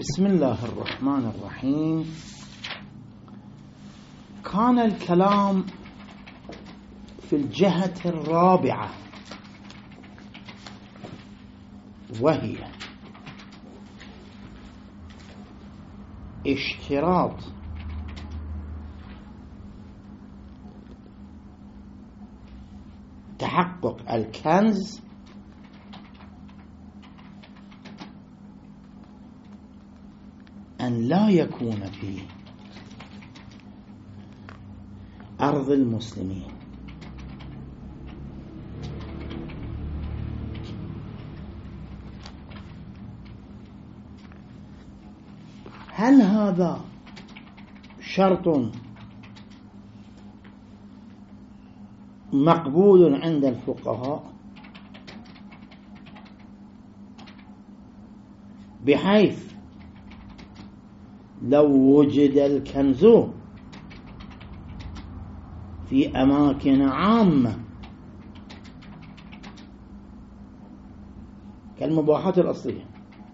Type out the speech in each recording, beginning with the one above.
بسم الله الرحمن الرحيم. كان الكلام في الجهة الرابعة، وهي اشتراط تحقق الكنز أن لا يكون في أرض المسلمين. هل هذا شرط مقبول عند الفقهاء، بحيث لو وجد الكنز في أماكن عامة كالمباحات الأصلية،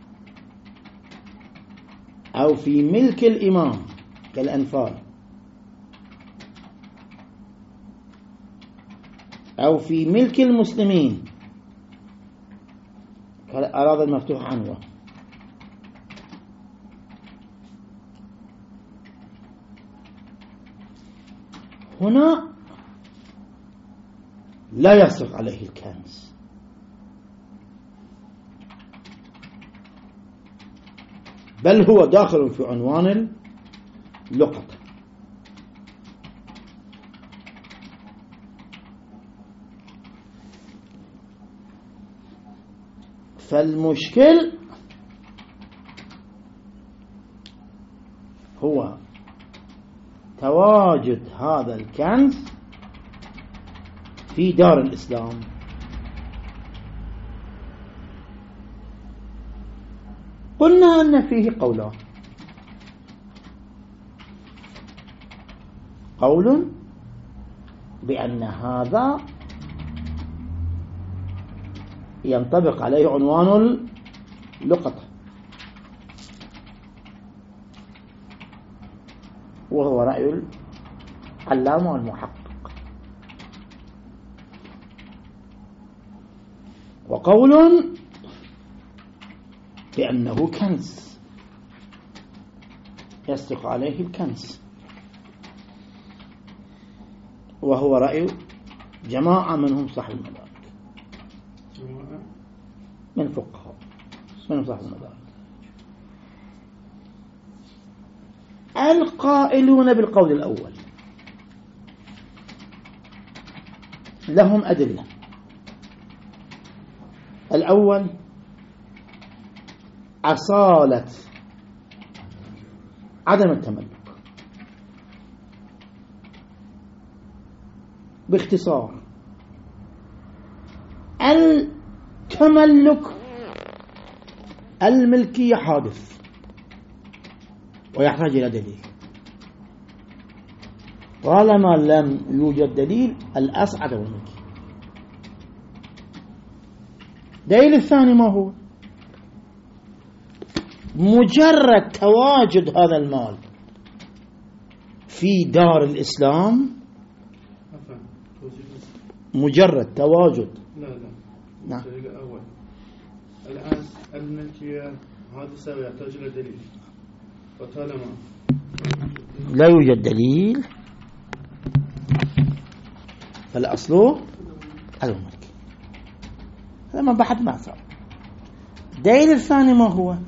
أو في ملك الإمام كالأنفال، أو في ملك المسلمين كالأراضي المفتوحة عنه، هنا لا يصدق عليه الكنز، بل هو داخل في عنوان اللقطة. فالمشكل هو تواجد هذا الكنز في دار الإسلام. قلنا أن فيه قولان: قول بأن هذا ينطبق عليه عنوان اللقطة، وهو رأي العلامة والمحقق، وقول بأنه كنز يصدق عليه الكنز، وهو رأي جماعة منهم صاحب المدارك من فقهاء منهم صاحب المدارك. القائلون بالقول الأول لهم أدلة. الأول أصالة عدم التملك. باختصار، التملك الملكية حادث ويحتاج إلى دليل. طالما لم يوجد دليل، الأصل عدم الملكية. الدليل الثاني ما هو؟ مجرد تواجد هذا المال في دار الإسلام، مجرد تواجد. نعم. الأول الآن الملكية حادثة ويحتاج إلى دليل، وطالما لا يوجد دليل فالأصل عدم الملكية. هذا ما بحث ما صار. الدليل الثاني ما هو؟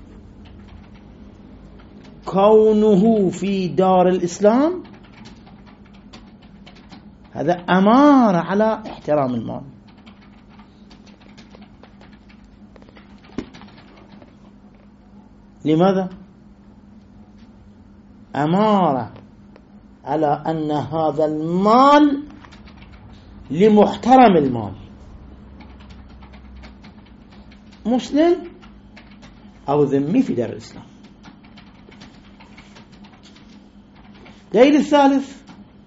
كونه في دار الإسلام، هذا أمارة على احترام المال. لماذا؟ أمارة على أن هذا المال لمحترم المال، مسلم أو ذمي في دار الإسلام. الدليل الثالث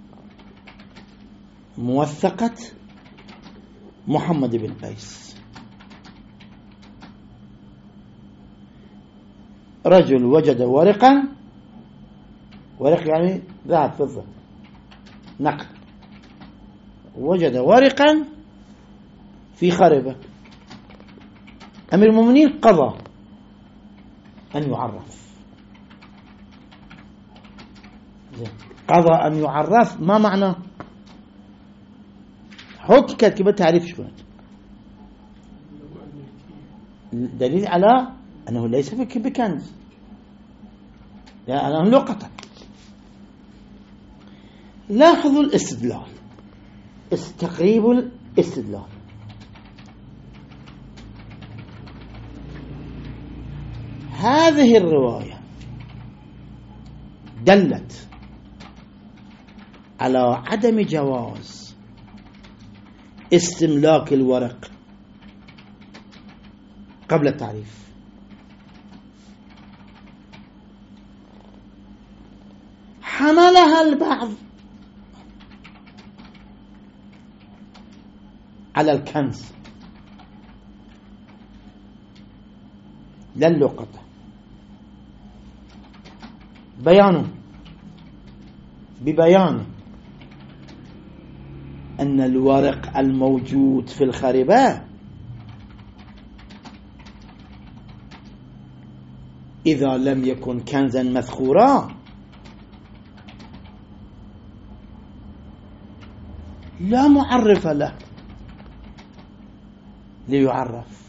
موثقة محمد بن قيس رجل وجد ورقا، ورق يعني ذهب فضة نقد، وجد ورقا في خربة، أمير المؤمنين قضى أن يعرف. قضى أن يعرف ما معنى؟ حكت كيف تعريف شكون؟ دليل على أنه ليس بكنز، لأنه لقطة. لاحظوا الاستدلال، تقريب الاستدلال. هذه الرواية دلت على عدم جواز استملاك الورق قبل التعريف. حملها البعض على الكنز لا اللقطة. ببيان أن الورق الموجود في الخربة إذا لم يكن كنزا مذخورا لا معرف له ليعرف.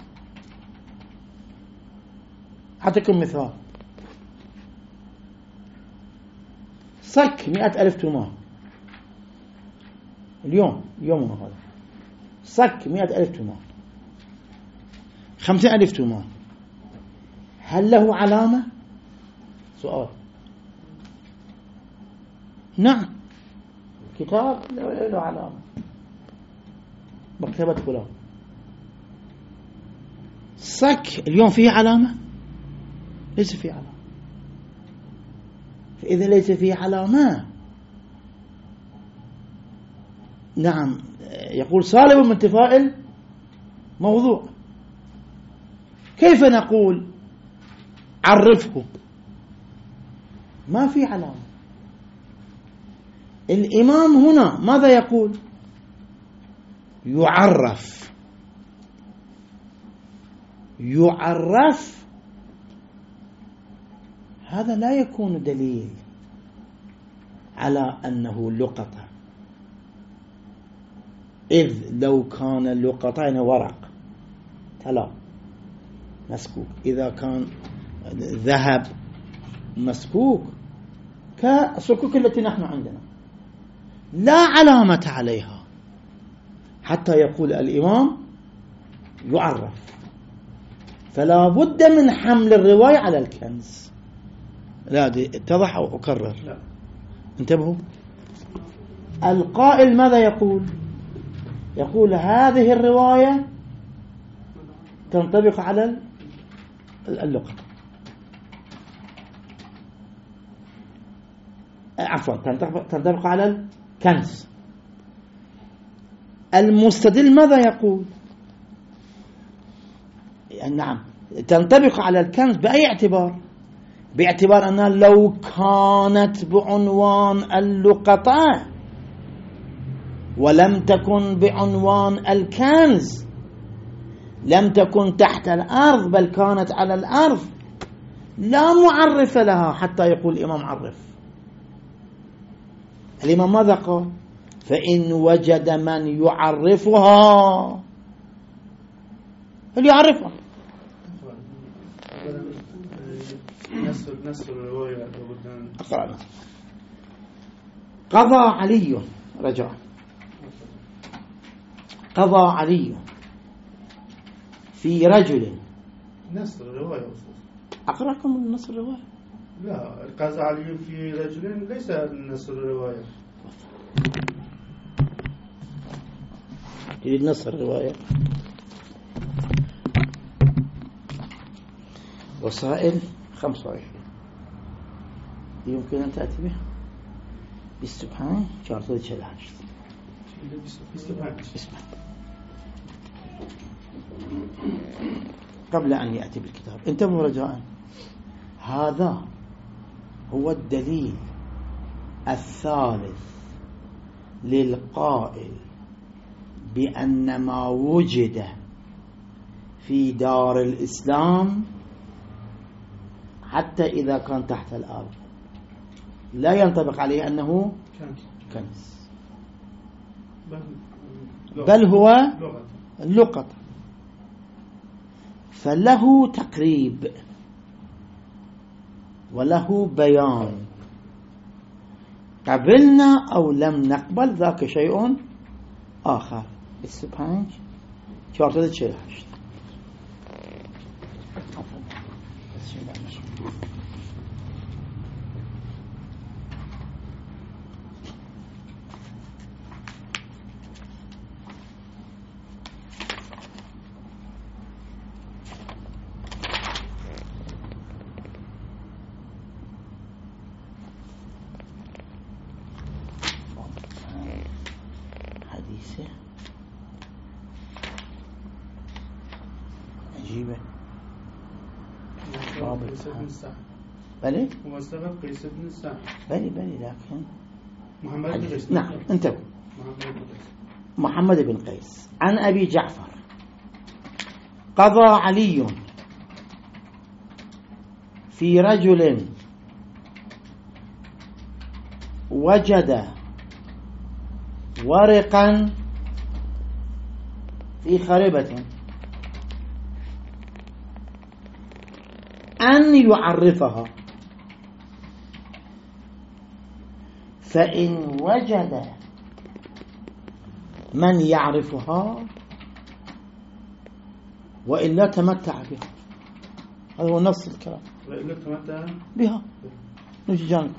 أعطيكم مثال. صك 100,000 تومان اليوم هذا صك 100,000 تومان، 50,000 تومان، هل له علامة؟ سؤال. نعم، كتاب له علامة، مكتبة فلان. صك اليوم فيه علامة؟ ليس فيه علامة. فإذا ليس فيه علامة، نعم، يقول صالب من انتفاء الموضوع. كيف نقول عرفه؟ ما في علامة. الإمام هنا ماذا يقول؟ يعرف. هذا لا يكون دليل على أنه لقطة، إذ لو كان اللقطين ورق طلا مسكوك، إذا كان ذهب مسكوك كالصكوك التي نحن عندنا لا علامة عليها حتى يقول الإمام يعرف. فلا بد من حمل الرواية على الكنز. لا دي اتضح أو أكرر؟ لا. انتبهوا. القائل ماذا يقول؟ يقول هذه الرواية تنطبق على اللقطة، عفوا تنطبق على الكنز. المستدل ماذا يقول؟ نعم، تنطبق على الكنز بأي اعتبار؟ باعتبار أنها لو كانت بعنوان اللقطة ولم تكن بعنوان الكنز لم تكن تحت الأرض بل كانت على الأرض لا معرف لها حتى يقول الإمام عرف. الإمام ماذا قال؟ فإن وجد من يعرفها فليعرفها. نص الرواية أقرأنا. قضى علي، رجع، قضى علي في رجل. نص الرواية أقرأكم نص الرواية. لا، قضى علي في رجل ليس نص الرواية. تريد نص الرواية؟ وسائل 25 يمكن أن تأتي بها. بالسبحان شارطة شلعش قبل أن يأتي بالكتاب. انتبهوا رجاء. هذا هو الدليل الثالث للقائل بأن ما وجد في دار الإسلام حتى إذا كان تحت الأرض لا ينطبق عليه أنه كنز، بل هو لقطة، فله تقريب وله بيان، قبلنا أو لم نقبل ذاك شيء آخر. السبحانه شارطة 48 عجيبة. بلي هو سبب قيس بن سعد. بلي لكن محمد بن قيس. نعم انتبه. محمد بن قيس عن أبي جعفر قضى علي في رجل وجد ورقا في خربة أن يعرفها، فإن وجد من يعرفها وإلا تمتع بها. هذا هو نص الكلام. وإلا تمتع بها نجي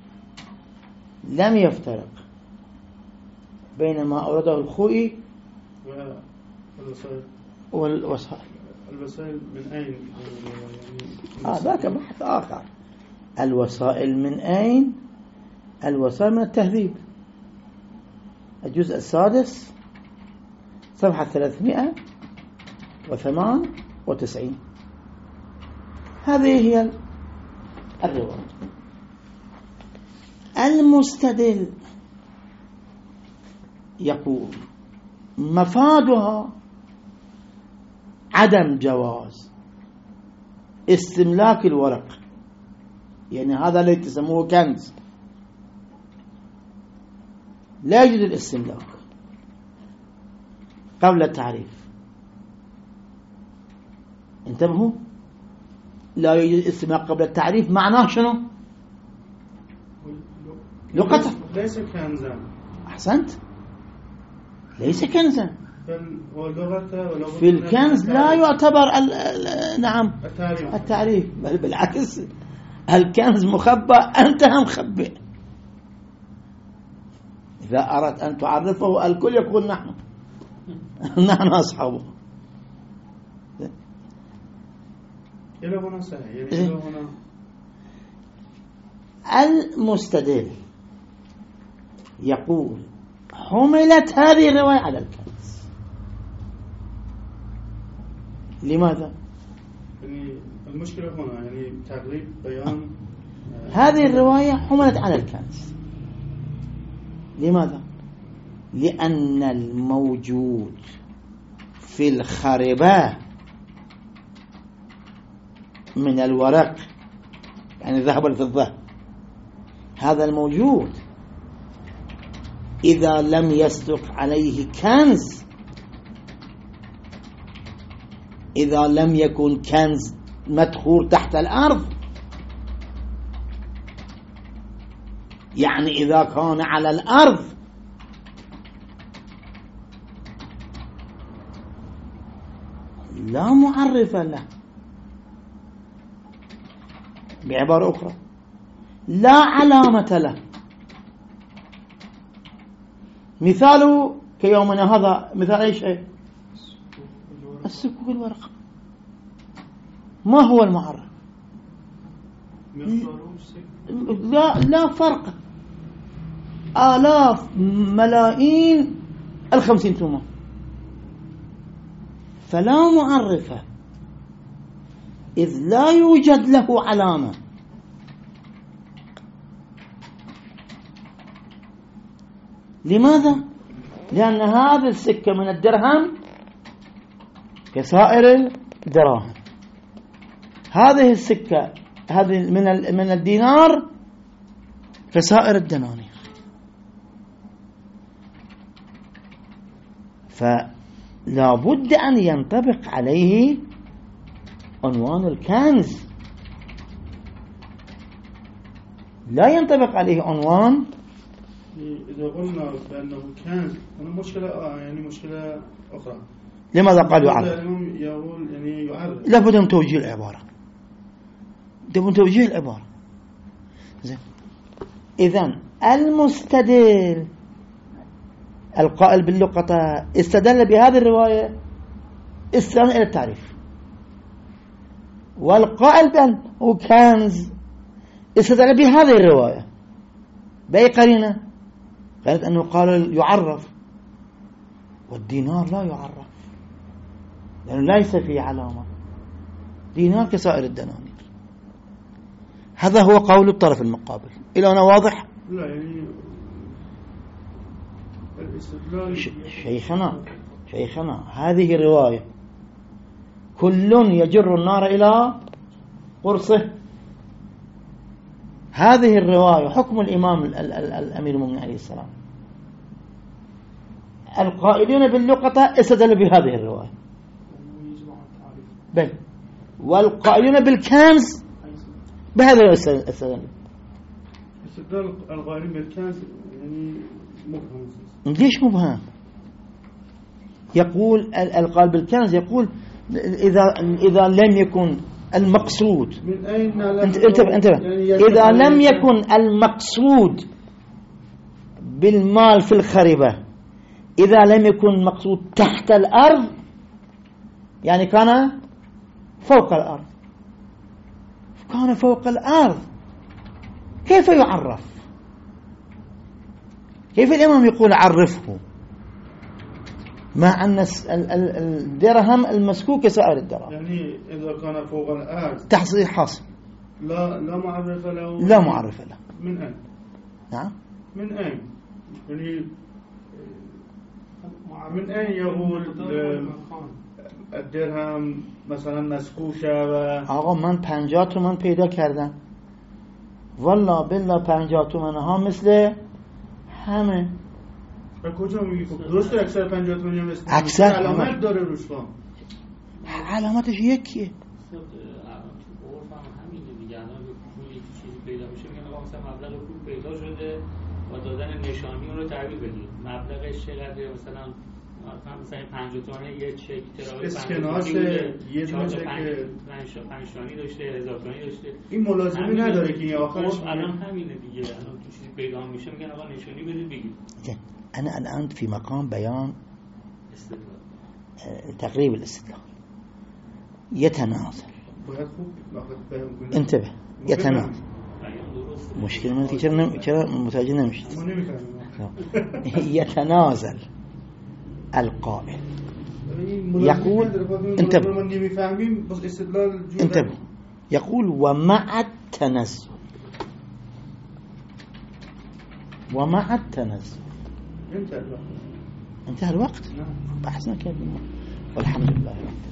لم يفترق بين ما أورده الخوئي والوسائل. الوسائل من أين؟ ذاك بحث آخر. الوسائل من أين؟ الوسائل من التهذيب، الجزء السادس صفحة 398. هذه هي الرواية. المستدل يقول مفادها عدم جواز استملاك الورق، يعني هذا اللي تسموه كنز، لا يجوز الاستملاك قبل التعريف. انتبهوا، لا يجوز الاستملاك قبل التعريف معناه شنو؟ لقطة. ليس كنزا. أحسنت، ليس كنزا. في الكنز لا يعتبر نعم التعريف، بل بالعكس الكنز مخبى، أنت هم مخبئ. إذا أردت أن تعرفه الكل يقول نحن أصحابه. إلى هنا صحيح. المستدل يقول حملت هذه الرواية على الكنز. لماذا؟ يعني المشكلة هنا يعني تقريب بيان هذه الرواية حملت على الكنز. لماذا؟ لأن الموجود في الخربة من الورق، يعني الذهب والفضة، هذا الموجود إذا لم يصدق عليه كنز، إذا لم يكن كنز مدخول تحت الأرض، يعني إذا كان على الأرض لا معرف له. بعبارة أخرى لا علامة له. مثاله كيومنا هذا مثال أي شيء؟ السكوك الورق. ما هو المعرف؟ لا فرق. آلاف ملايين 50 تومة، فلا معرفة إذ لا يوجد له علامة لماذا؟ لأن هذه السكة من الدرهم كسائر الدراهم، هذه السكة هذه من الدينار كسائر الدنانير. فلا بد أن ينطبق عليه عنوان الكنز، لا ينطبق عليه عنوان. إذا قلنا بأنه كنز هنا مشكلة يعني مشكلة أخرى. لماذا قال يعرف؟ يقول يعني يعرف. لابد من توجيه العبارة، لابد من توجيه العبارة. زين، إذن المستدل القائل باللقطة استدل بهذه الرواية استند إلى التعريف، والقائل بأنه كنز استدل بهذه الرواية بأي قرينة؟ قالت أنه قال يعرف، والدينار لا يعرف لأنه ليس فيه علامة، دينار كسائر الدنانير. هذا هو قول الطرف المقابل. إلى هنا واضح؟ لا يعني الاستدلال شيخنا هذه الرواية كل يجر النار إلى قرصه. هذه الرواية حكم الإمام الأمير المؤمنين عليه السلام. القائلين باللقطة استدلوا بهذه الرواية بل، والقائلين بالكنز بهذا الاستدلال. استدلال القائلين بالكنز يعني مبهم. ليش مبهم؟ يقول القائل بالكنز يقول إذا لم يكن المقصود، من أين انتبه يعني إذا لم يكن المقصود بالمال في الخريبة، إذا لم يكن مقصود تحت الأرض يعني كان فوق الأرض، كان فوق الأرض كيف يعرف؟ كيف الإمام يقول عرفه مع أن الدرهم المسكوك سائر الدراهم؟ يعني إذا كان فوق الأرض تحصيل حاصل لا معرف له. لا معرف له. من أين؟ نعم من أين؟ يعني من أين يقول الدرهم مثلا مسکوشه و آقا من 50 تومن پیدا کردم والله بالله 50 تومن ها مثل همه. کجا میگی؟ خب درسته اکثر 50 تومن مثل اکثر علامت داره روش. علامتش یکیه. پیدا میشه میگن آقا مثلا مبلغ پول پیدا شده با دادن نشانی اون رو تحویل بدید. مبلغش چقدره؟ مثلا 50 تومن یه چک تراوی اسکناس یه دونه چک 5 تومانی داشته، 1000 تومانی داشته. این ملازمی نداره که آخرش الان همینه دیگه. الان تو چیزی پیدا میشه میگن آقا نشانی بدید بگید. انا الان في مقام بيان تقريب الاستدلال. يتنازل. انتبه يتنازل. مشكلة من كثير متاجر نمشي. يتنازل القائل يقول انتبه يقول ومع التنزل انتهى الوقت. بحثنا كده والحمد لله.